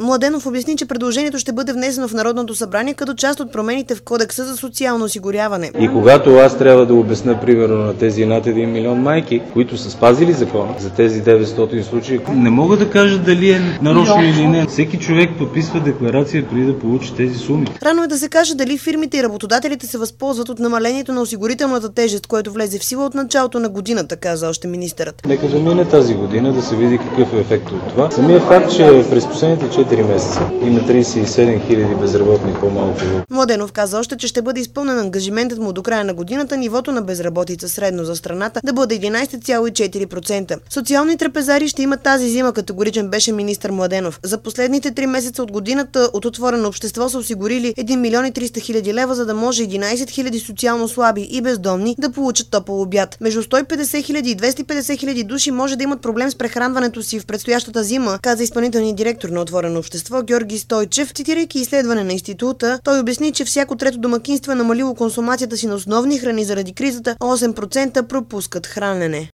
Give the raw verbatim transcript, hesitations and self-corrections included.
Младенов обясни, че предложението ще бъде внесено в Народното събрание като част от промените в Кодекса за социално осигуряване. И когато аз трябва да обясня примерно на тези над един милион майки, които са спазили закона за тези деветстотин случаи, не мога да кажа дали е нарочно или не. Всеки човек подписва декларация преди да получи тези суми. Рано е да се каже дали фирмите и работодателите се възползват от намалението на осигурителната тежест, което влезе в сила от началото на годината, каза още министърът. Нека да мине тази година, да се види какъв е ефект от това. Самият факт, че през последните четири месеца има тридесет и седем хиляди безработни по-малко. Младенов каза още, че ще бъде изпълнен ангажиментът му до края на годината нивото на безработица средно за страната да бъде единадесет цяло и четири процента. Социални трапезари ще имат тази зима, категоричен беше министър Младенов. За последните три месеца от годината от Отворено общество са осигурили един милион и триста хиляди лева, за да може единадесет хиляди социално слаби и бездомни да получат топъл обяд. Между сто и петдесет хиляди и двеста и петдесет хиляди души може да имат проблем с прехранването си в предстоящата зима, каза изпълнителният директор на Отворено общество Георги Стойчев. Цитирайки изследване на института, той обясни, че всяко трето домакинство е намалило консумацията си на основни храни заради кризата, а осем процента пропускат хранене.